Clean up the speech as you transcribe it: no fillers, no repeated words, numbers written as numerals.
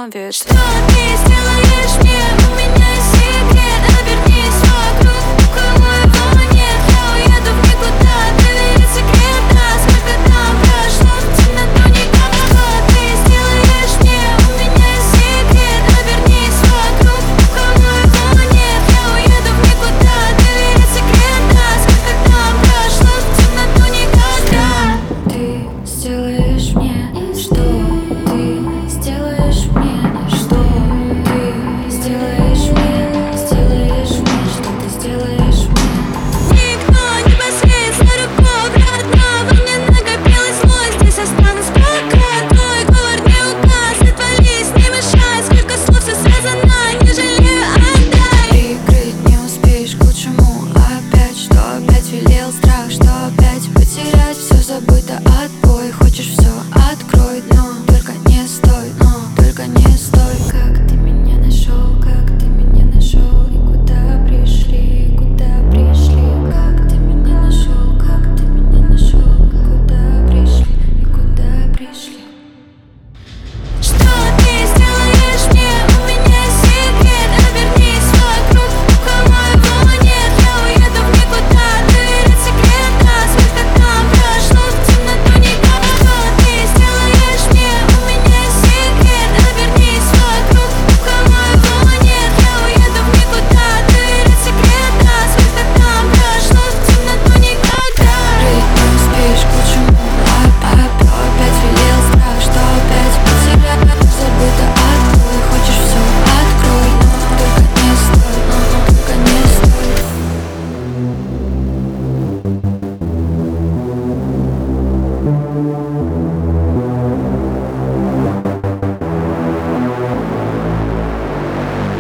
остановит. Что ты сделаешь мне? У меня есть секрет. Обернись вокруг, у кого его нет. Я уеду в никуда, доверить секрета. Сколько там прошло, в темноту никак. Что ты сделаешь мне? У меня есть секрет. Обернись вокруг, у кого его нет. Я уеду в никуда, доверить секрета. Сколько там прошло, в темноту никогда. Ты сделаешь мне? Что ты сделаешь мне? Что ты сделаешь мне? Сделаешь мне? Что ты сделаешь мне? Никто не посмеет свою руку, родного. Мне накопилось зло, здесь останусь пока. Твой говор не указ, отвались, не мешай. Сколько слов, все связано, не жалею, отдай. Прикрыть не успеешь к лучшему опять. Что опять велел страх, что опять потерять. Все забыто, отбой. Хочешь все, открой, но только не стой, только не стой. Как ты меня нашел, как ты меня нашел? И куда пришли, куда пришли? Как ты меня нашел, как ты меня нашел? И куда пришли, и куда пришли? Что ты сделаешь мне? У меня есть секрет. Обернись вокруг, у кого его нет. Я уеду в никуда, доверить секрета. Сколько там прошло, в темноту никак. Что ты сделаешь мне? У меня есть секрет. Обернись вокруг, у кого его нет. Я уеду в никуда, доверить секрета. Сколько там прошло, в темноту никогда. Жить не успеешь к лучшему опять велел страх, что опять потерять. Забыто, отбой. Хочешь все, открой, но только не стой, только не стой.